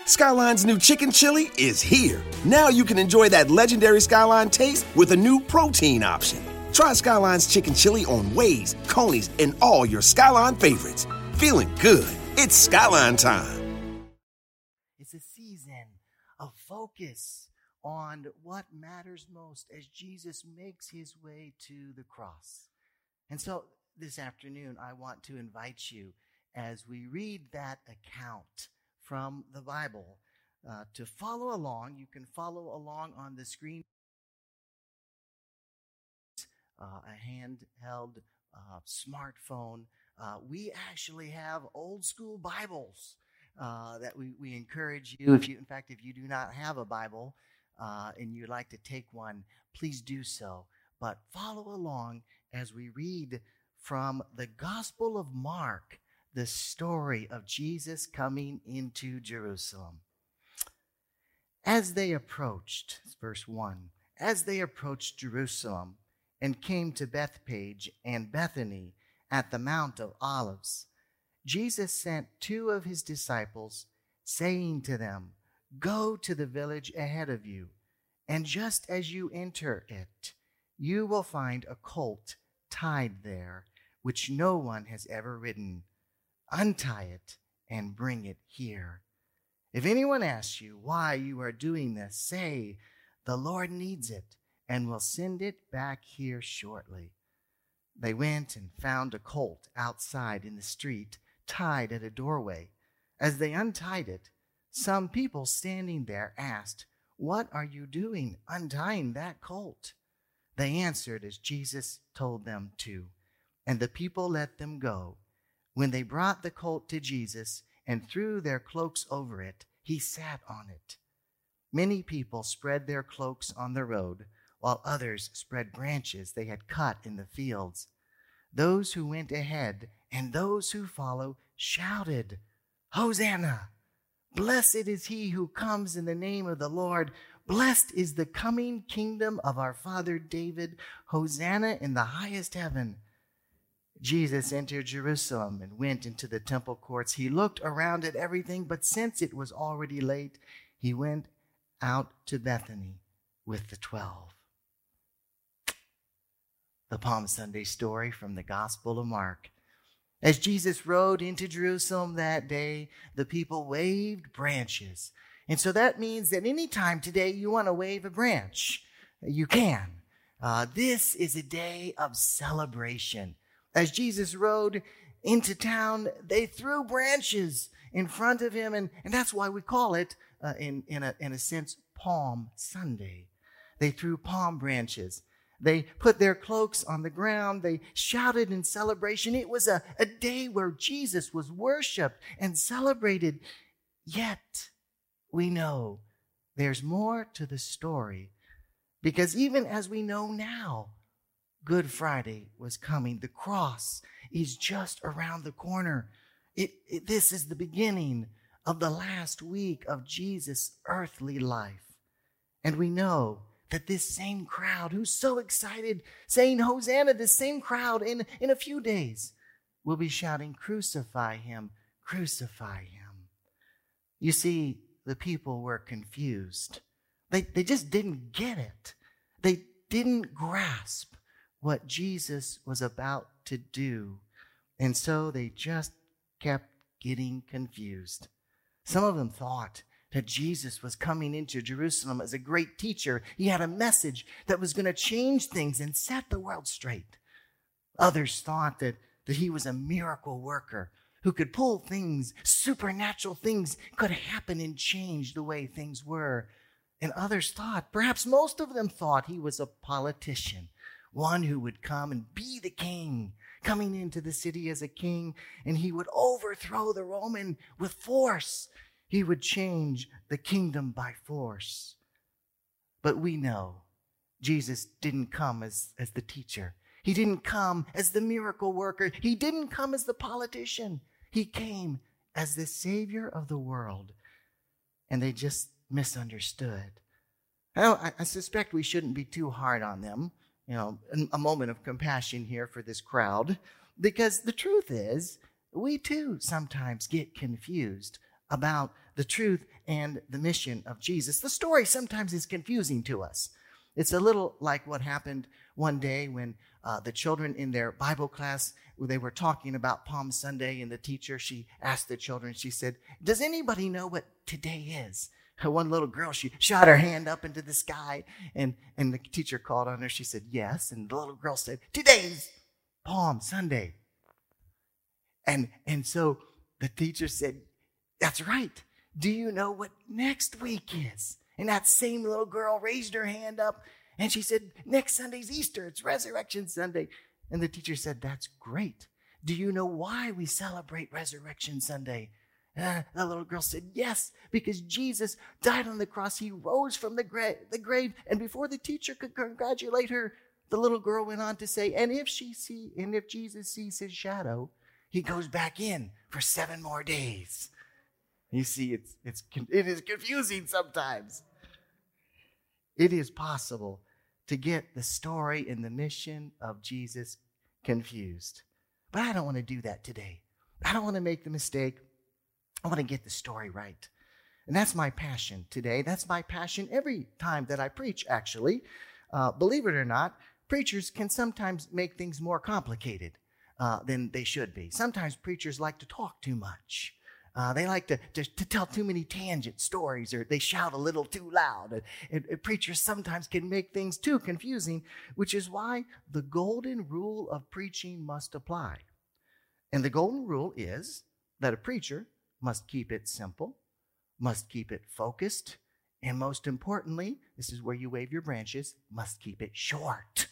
Skyline's new chicken chili is here. Now you can enjoy that legendary Skyline taste with a new protein option. Try Skyline's chicken chili on Waze, Coney's, and all your Skyline favorites. Feeling good. It's Skyline time. It's a season of focus on what matters most as Jesus makes his way to the cross. And so this afternoon, I want to invite you as we read that account from the Bible to follow along. You can follow along on the screen. A handheld smartphone. We actually have old school Bibles that we encourage you. If you do not have a Bible and you'd like to take one, please do so. But follow along as we read from the Gospel of Mark, the story of Jesus coming into Jerusalem. As they approached, verse 1, as they approached Jerusalem and came to Bethphage and Bethany at the Mount of Olives, Jesus sent two of his disciples, saying to them, "Go to the village ahead of you, and just as you enter it, you will find a colt tied there, which no one has ever ridden. Untie it and bring it here. If anyone asks you why you are doing this, say, 'The Lord needs it, and will send it back here shortly.'" They went and found a colt outside in the street, tied at a doorway. As they untied it, some people standing there asked, "What are you doing untying that colt?" They answered as Jesus told them to, and the people let them go. When they brought the colt to Jesus and threw their cloaks over it, he sat on it. Many people spread their cloaks on the road, while others spread branches they had cut in the fields. Those who went ahead and those who followed shouted, "Hosanna! Blessed is he who comes in the name of the Lord. Blessed is the coming kingdom of our father David. Hosanna in the highest heaven." Jesus entered Jerusalem and went into the temple courts. He looked around at everything, but since it was already late, he went out to Bethany with the 12. The Palm Sunday story from the Gospel of Mark. As Jesus rode into Jerusalem that day, the people waved branches. And so that means that anytime today you want to wave a branch, you can. This is a day of celebration. As Jesus rode into town, they threw branches in front of him, and that's why we call it, in a sense, Palm Sunday. They threw palm branches. They put their cloaks on the ground. They shouted in celebration. It was a day where Jesus was worshiped and celebrated. Yet, we know there's more to the story, because even as we know now, Good Friday was coming. The cross is just around the corner. This is the beginning of the last week of Jesus' earthly life. And we know that this same crowd who's so excited, saying Hosanna, this same crowd in a few days will be shouting, "Crucify him, crucify him." You see, the people were confused. They just didn't get it. They didn't grasp what Jesus was about to do. And so they just kept getting confused. Some of them thought that Jesus was coming into Jerusalem as a great teacher. He had a message that was going to change things and set the world straight. Others thought that he was a miracle worker who could pull things, supernatural things could happen and change the way things were. And others thought, perhaps most of them thought, he was a politician, one who would come and be the king, coming into the city as a king, and he would overthrow the Roman with force. He would change the kingdom by force. But we know Jesus didn't come as the teacher. He didn't come as the miracle worker. He didn't come as the politician. He came as the Savior of the world. And they just misunderstood. Well, I suspect we shouldn't be too hard on them. A moment of compassion here for this crowd, because the truth is, we too sometimes get confused about the truth and the mission of Jesus. The story sometimes is confusing to us. It's a little like what happened one day when the children in their Bible class, they were talking about Palm Sunday, and the teacher, she asked the children, she said, "Does anybody know what today is?" One little girl, she shot her hand up into the sky, and the teacher called on her. She said, "Yes." And the little girl said, "Today's Palm Sunday." And so the teacher said, "That's right. Do you know what next week is?" And that same little girl raised her hand up, and she said, "Next Sunday's Easter. It's Resurrection Sunday." And the teacher said, "That's great. Do you know why we celebrate Resurrection Sunday?" The little girl said, "Yes, because Jesus died on the cross. He rose from the grave. And before the teacher could congratulate her, the little girl went on to say, and if Jesus sees his shadow, he goes back in for 7 more days." You see, it is confusing sometimes. It is possible to get the story and the mission of Jesus confused. But I don't want to do that today. I don't want to make the mistake. I want to get the story right. And that's my passion today. That's my passion every time that I preach, actually. Believe it or not, preachers can sometimes make things more complicated than they should be. Sometimes preachers like to talk too much. They like to tell too many tangent stories, or they shout a little too loud. And preachers sometimes can make things too confusing, which is why the golden rule of preaching must apply. And the golden rule is that a preacher must keep it simple, must keep it focused, and most importantly, this is where you wave your branches, must keep it short.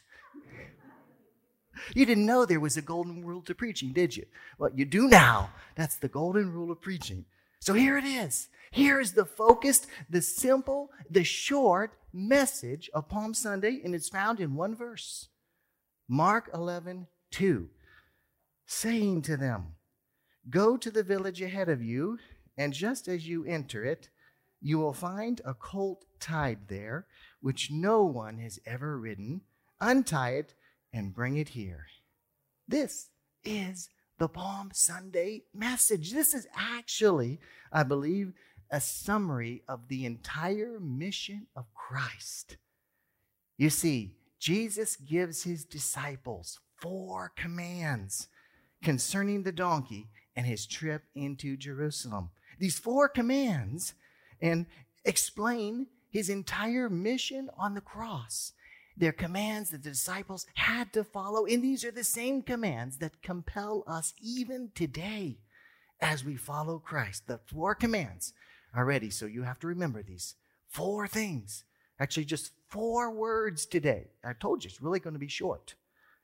You didn't know there was a golden rule to preaching, did you? Well, you do now. That's the golden rule of preaching. So here it is. Here is the focused, the simple, the short message of Palm Sunday, and it's found in one verse. Mark 11:2, saying to them, "Go to the village ahead of you, and just as you enter it, you will find a colt tied there, which no one has ever ridden. Untie it and bring it here." This is the Palm Sunday message. This is actually, I believe, a summary of the entire mission of Christ. You see, Jesus gives his disciples 4 commands concerning the donkey and his trip into Jerusalem. These 4 commands and explain his entire mission on the cross. They're commands that the disciples had to follow, and these are the same commands that compel us even today as we follow Christ. The 4 commands are ready, so you have to remember these 4 things. Actually, just 4 words today. I told you, it's really going to be short.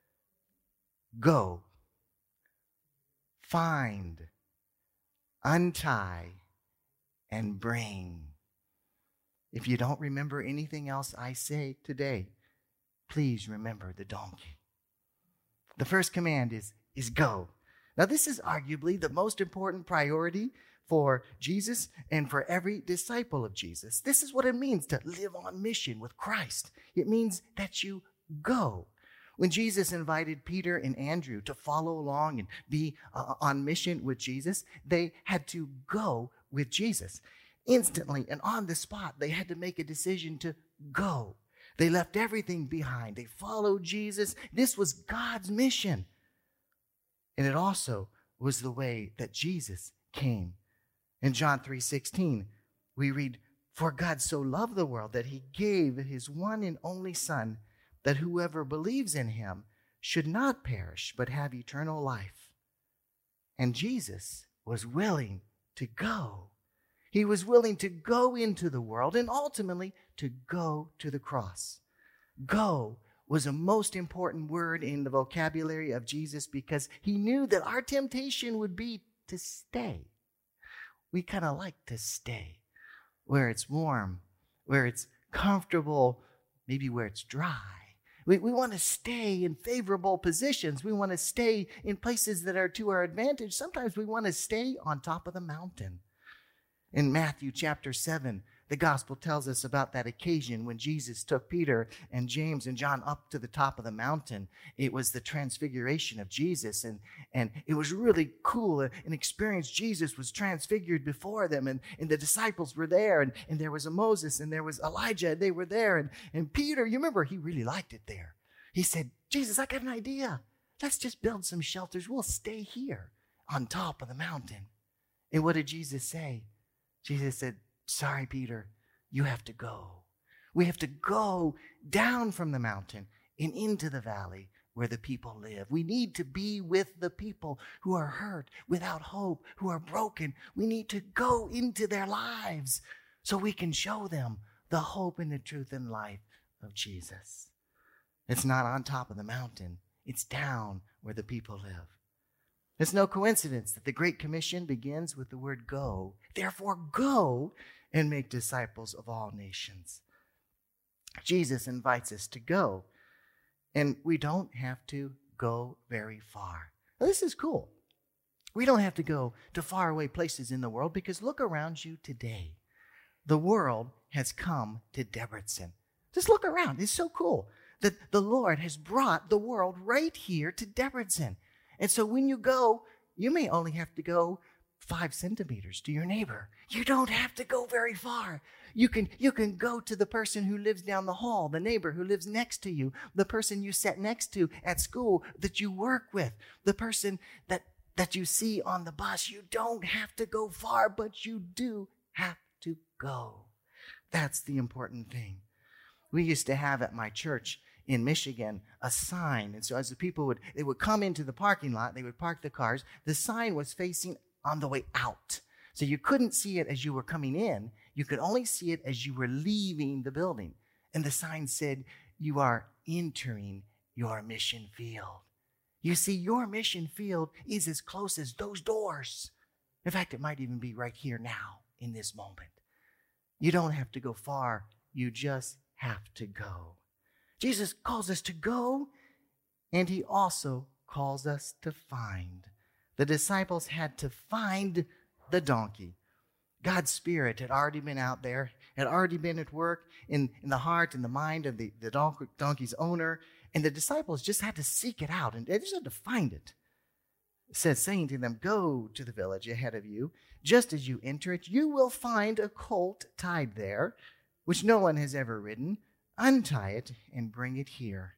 Go, find, untie, and bring. If you don't remember anything else I say today, please remember the donkey. The first command is go. Now, this is arguably the most important priority for Jesus and for every disciple of Jesus. This is what it means to live on mission with Christ. It means that you go. When Jesus invited Peter and Andrew to follow along and be on mission with Jesus, they had to go with Jesus. Instantly and on the spot, they had to make a decision to go. They left everything behind. They followed Jesus. This was God's mission. And it also was the way that Jesus came. In John 3:16, we read, "For God so loved the world that he gave his one and only Son, that whoever believes in him should not perish, but have eternal life." And Jesus was willing to go. He was willing to go into the world and ultimately to go to the cross. Go was a most important word in the vocabulary of Jesus because he knew that our temptation would be to stay. We kind of like to stay where it's warm, where it's comfortable, maybe where it's dry. We want to stay in favorable positions. We want to stay in places that are to our advantage. Sometimes we want to stay on top of the mountain. In Matthew chapter 7, The gospel tells us about that occasion when Jesus took Peter and James and John up to the top of the mountain. It was the transfiguration of Jesus, and it was really cool. An experience. Jesus was transfigured before them, and the disciples were there, and there was a Moses, and there was Elijah, and they were there. And Peter, you remember, he really liked it there. He said, Jesus, I got an idea. Let's just build some shelters. We'll stay here on top of the mountain. And what did Jesus say? Jesus said, sorry, Peter, you have to go. We have to go down from the mountain and into the valley where the people live. We need to be with the people who are hurt, without hope, who are broken. We need to go into their lives so we can show them the hope and the truth and life of Jesus. It's not on top of the mountain. It's down where the people live. It's no coincidence that the Great Commission begins with the word go. Therefore, go and make disciples of all nations. Jesus invites us to go, and we don't have to go very far. Now, this is cool. We don't have to go to faraway places in the world, because look around you today. The world has come to Debrecen. Just look around. It's so cool that the Lord has brought the world right here to Debrecen. And so when you go, you may only have to go 5 centimeters to your neighbor. You don't have to go very far. You can go to the person who lives down the hall, the neighbor who lives next to you, the person you sat next to at school that you work with, the person that you see on the bus. You don't have to go far, but you do have to go. That's the important thing. We used to have at my church in Michigan a sign. And so as the people would come into the parking lot, they would park the cars. The sign was facing on the way out. So you couldn't see it as you were coming in. You could only see it as you were leaving the building. And the sign said, you are entering your mission field. You see, your mission field is as close as those doors. In fact, it might even be right here now in this moment. You don't have to go far. You just have to go. Jesus calls us to go, and he also calls us to find. The disciples had to find the donkey. God's Spirit had already been out there, had already been at work in the heart and the mind of the donkey's owner, and the disciples just had to seek it out, and they just had to find it. It says, saying to them, go to the village ahead of you. Just as you enter it, you will find a colt tied there, which no one has ever ridden. Untie it and bring it here.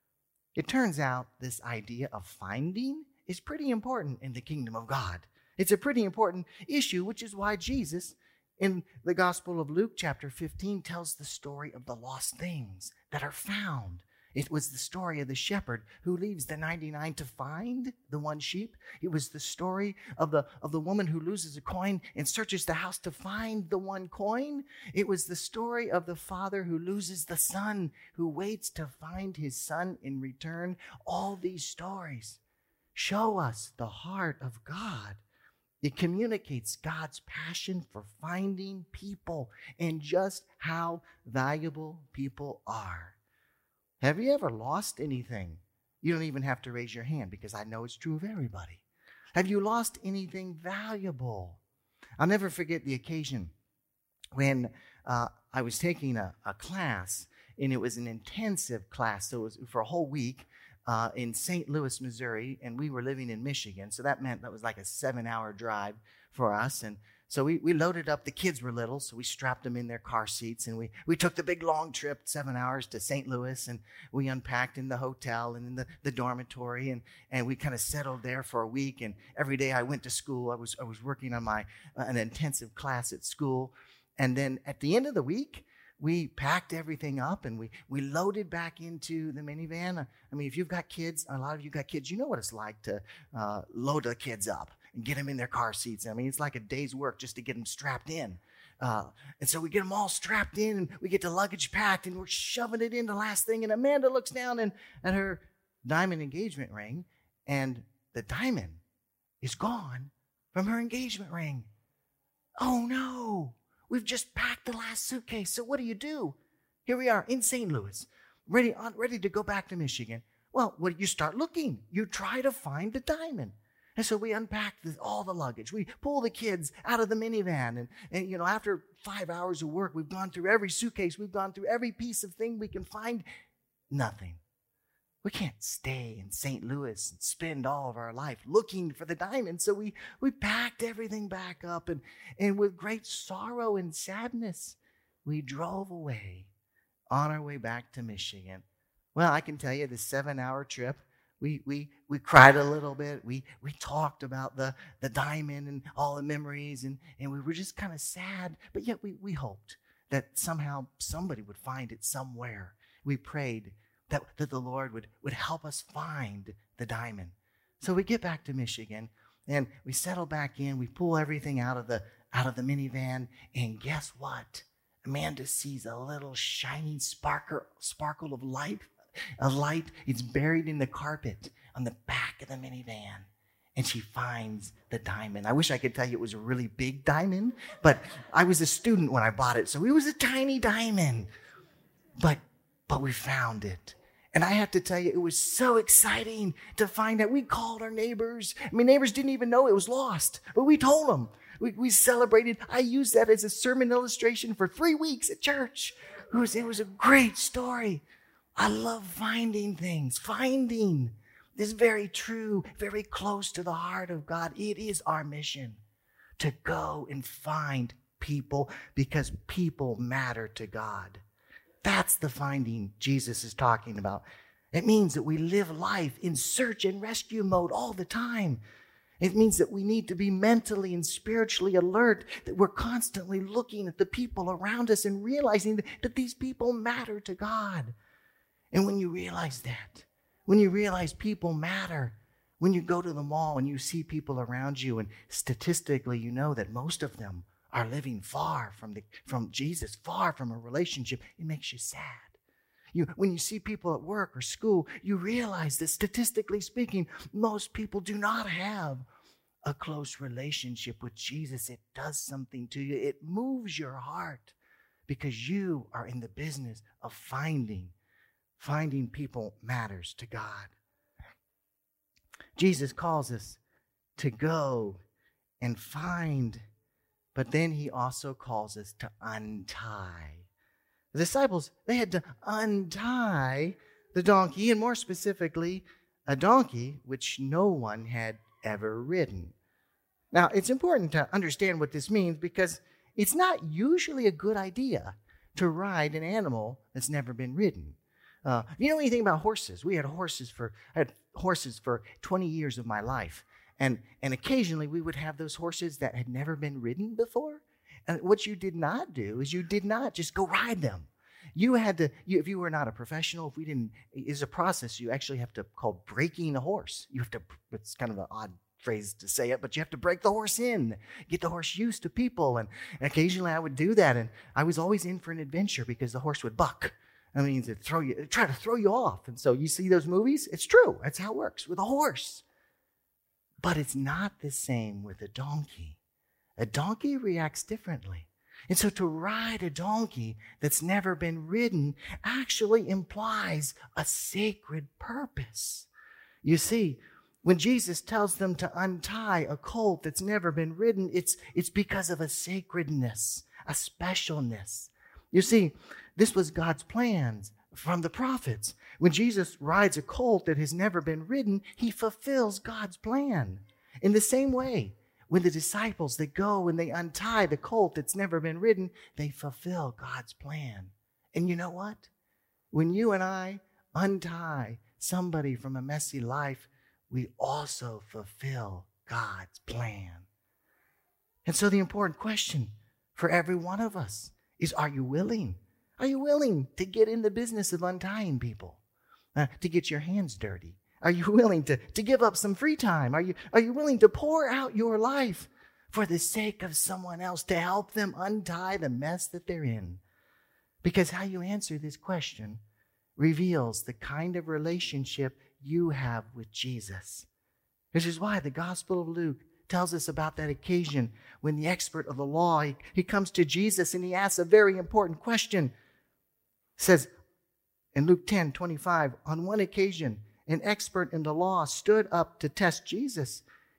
It turns out this idea of finding is pretty important in the kingdom of God. It's a pretty important issue, which is why Jesus, in the Gospel of Luke, chapter 15, tells the story of the lost things that are found. It was the story of the shepherd who leaves the 99 to find the one sheep. It was the story of the woman who loses a coin and searches the house to find the one coin. It was the story of the father who loses the son, who waits to find his son in return. All these stories show us the heart of God. It communicates God's passion for finding people and just how valuable people are. Have you ever lost anything? You don't even have to raise your hand, because I know it's true of everybody. Have you lost anything valuable? I'll never forget the occasion when I was taking a class, and it was an intensive class. So it was for a whole week in St. Louis, Missouri, and we were living in Michigan. So that meant that was like a 7-hour drive for us. And so we loaded up. The kids were little, so we strapped them in their car seats, and we took the big long trip, 7 hours to St. Louis, and we unpacked in the hotel and in the dormitory, and we kind of settled there for a week. And every day I went to school. I was working on an intensive class at school, and then at the end of the week, we packed everything up and we loaded back into the minivan. I mean, if you've got kids, a lot of you got kids, you know what it's like to load the kids up and get them in their car seats. I mean, it's like a day's work just to get them strapped in. And so we get them all strapped in, and we get the luggage packed, and we're shoving it in the last thing. And Amanda looks down at her diamond engagement ring, and the diamond is gone from her engagement ring. Oh, no. We've just packed the last suitcase. So what do? Here we are in St. Louis, ready to go back to Michigan. Well, you start looking. You try to find the diamond. And so we unpacked all the luggage. We pull the kids out of the minivan. And after 5 hours of work, we've gone through every suitcase. We've gone through every piece of thing we can find. Nothing. We can't stay in St. Louis and spend all of our life looking for the diamond. So we packed everything back up. And with great sorrow and sadness, we drove away on our way back to Michigan. Well, I can tell you, the 7-hour trip, we cried a little bit. We talked about the diamond and all the memories, and we were just kind of sad. But yet we hoped that somehow somebody would find it somewhere. We prayed that the Lord would help us find the diamond. So we get back to Michigan, and we settle back in. We pull everything out of the minivan, and guess what? Amanda sees a little shining sparkle of light. A light. It's buried in the carpet on the back of the minivan. And she finds the diamond. I wish I could tell you it was a really big diamond, but I was a student when I bought it, so it was a tiny diamond. But we found it. And I have to tell you, it was so exciting to find out. We called our neighbors. Neighbors didn't even know it was lost, but we told them. We celebrated. I used that as a sermon illustration for 3 weeks at church. It was a great story. I love finding things. Finding is very true, very close to the heart of God. It is our mission to go and find people because people matter to God. That's the finding Jesus is talking about. It means that we live life in search and rescue mode all the time. It means that we need to be mentally and spiritually alert, that we're constantly looking at the people around us and realizing that these people matter to God. And when you realize that, when you realize people matter, when you go to the mall and you see people around you, and statistically you know that most of them are living far from Jesus, far from a relationship, it makes you sad. When you see people at work or school, you realize that statistically speaking, most people do not have a close relationship with Jesus. It does something to you. It moves your heart because you are in the business of finding people matters to God. Jesus calls us to go and find, but then he also calls us to untie. The disciples, they had to untie the donkey, and more specifically, a donkey which no one had ever ridden. Now, it's important to understand what this means because it's not usually a good idea to ride an animal that's never been ridden. You know anything about horses? I had horses for 20 years of my life. And occasionally we would have those horses that had never been ridden before. And what you did not do is you did not just go ride them. You had to, if you were not a professional, it's a process you actually have to call breaking a horse. It's kind of an odd phrase to say it, but you have to break the horse in, get the horse used to people. And occasionally I would do that. And I was always in for an adventure because the horse would buck. To try to throw you off. And so you see those movies? It's true. That's how it works with a horse. But it's not the same with a donkey. A donkey reacts differently. And so to ride a donkey that's never been ridden actually implies a sacred purpose. You see, when Jesus tells them to untie a colt that's never been ridden, it's because of a sacredness, a specialness. You see, this was God's plans from the prophets. When Jesus rides a colt that has never been ridden, he fulfills God's plan. In the same way, when the disciples, they go and they untie the colt that's never been ridden, they fulfill God's plan. And you know what? When you and I untie somebody from a messy life, we also fulfill God's plan. And so the important question for every one of us is, are you willing? Are you willing to get in the business of untying people? To get your hands dirty? Are you willing to give up some free time? Are you willing to pour out your life for the sake of someone else, to help them untie the mess that they're in? Because how you answer this question reveals the kind of relationship you have with Jesus. Which is why the Gospel of Luke tells us about that occasion when the expert of the law, he comes to Jesus and he asks a very important question. It says in Luke 10:25, on one occasion, an expert in the law stood up to test Jesus.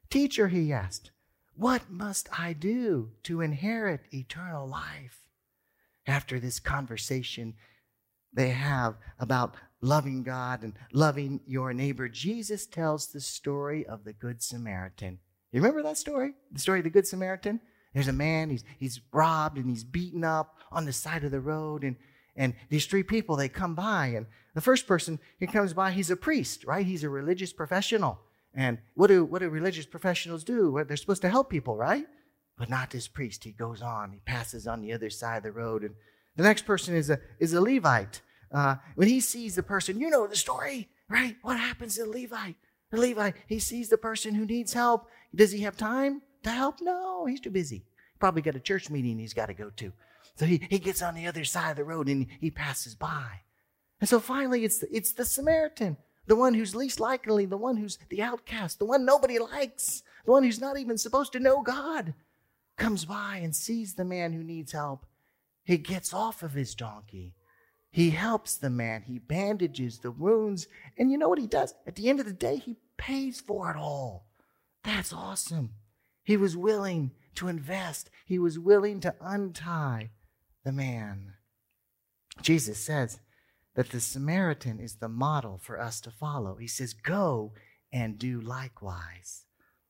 "Teacher," he asked, "what must I do to inherit eternal life?" After this conversation they have about loving God and loving your neighbor, Jesus tells the story of the Good Samaritan. You remember that story? The story of the Good Samaritan? There's a man, he's robbed and he's beaten up on the side of the road. And these three people, they come by. And the first person who comes by, he's a priest, right? He's a religious professional. And what do religious professionals do? Well, they're supposed to help people, right? But not this priest. He goes on. He passes on the other side of the road. And the next person is a Levite. When he sees the person, you know the story, right? What happens to the Levite? The Levite, he sees the person who needs help. Does he have time to help? No, he's too busy. Probably got a church meeting he's got to go to. So he gets on the other side of the road and he passes by. And so finally it's the Samaritan, the one who's least likely, the one who's the outcast, the one nobody likes, the one who's not even supposed to know God, comes by and sees the man who needs help. He gets off of his donkey. He helps the man. He bandages the wounds. And you know what he does? At the end of the day, he pays for it all. That's awesome. He was willing to invest. He was willing to untie the man. Jesus says that the Samaritan is the model for us to follow. He says, go and do likewise.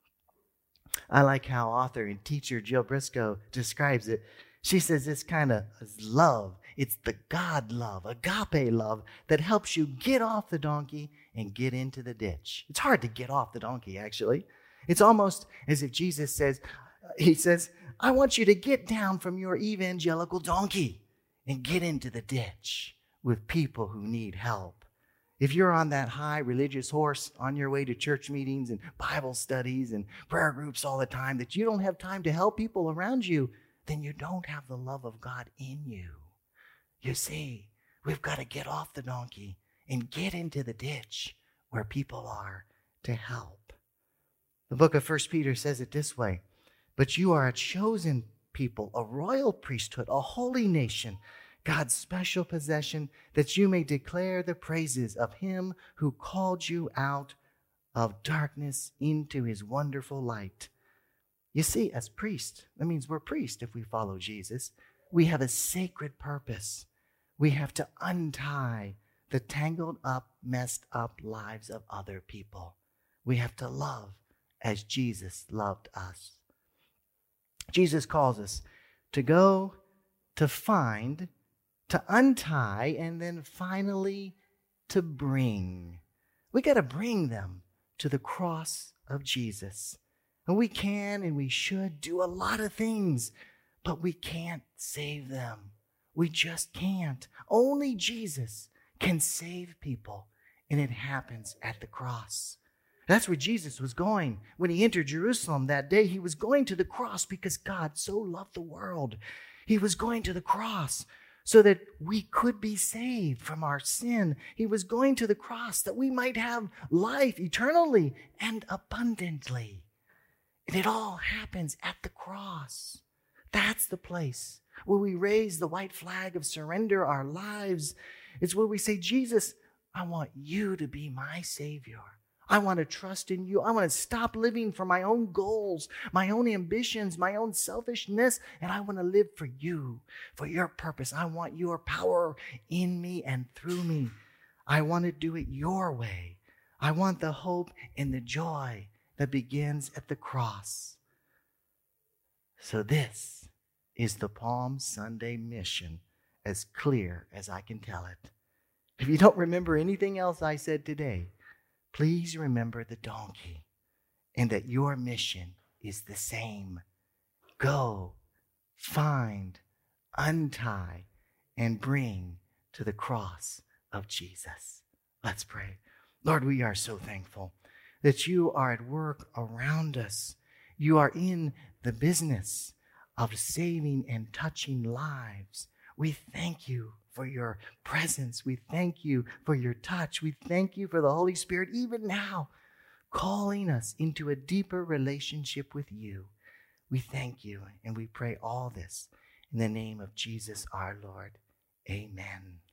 I like how author and teacher Jill Briscoe describes it. She says this kind of love. It's the God love, agape love, that helps you get off the donkey and get into the ditch. It's hard to get off the donkey, actually. It's almost as if Jesus says, he says, I want you to get down from your evangelical donkey and get into the ditch with people who need help. If you're on that high religious horse on your way to church meetings and Bible studies and prayer groups all the time, that you don't have time to help people around you, then you don't have the love of God in you. You see, we've got to get off the donkey and get into the ditch where people are to help. The book of 1 Peter says it this way, but you are a chosen people, a royal priesthood, a holy nation, God's special possession, that you may declare the praises of him who called you out of darkness into his wonderful light. You see, as priests, that means we're priests if we follow Jesus. We have a sacred purpose. We have to untie the tangled up, messed up lives of other people. We have to love as Jesus loved us. Jesus calls us to go, to find, to untie, and then finally to bring. We got to bring them to the cross of Jesus. And we can and we should do a lot of things, but we can't save them. We just can't. Only Jesus can save people, and it happens at the cross. That's where Jesus was going. When he entered Jerusalem that day, he was going to the cross because God so loved the world. He was going to the cross so that we could be saved from our sin. He was going to the cross that we might have life eternally and abundantly. And it all happens at the cross. That's the place where we raise the white flag of surrender our lives. It's where we say, Jesus, I want you to be my Savior. I want to trust in you. I want to stop living for my own goals, my own ambitions, my own selfishness, and I want to live for you, for your purpose. I want your power in me and through me. I want to do it your way. I want the hope and the joy that begins at the cross. So this is the Palm Sunday mission, as clear as I can tell it. If you don't remember anything else I said today, please remember the donkey and that your mission is the same. Go, find, untie, and bring to the cross of Jesus. Let's pray. Lord, we are so thankful that you are at work around us. You are in the business of saving and touching lives. We thank you for your presence. We thank you for your touch. We thank you for the Holy Spirit even now calling us into a deeper relationship with you. We thank you and we pray all this in the name of Jesus our Lord. Amen.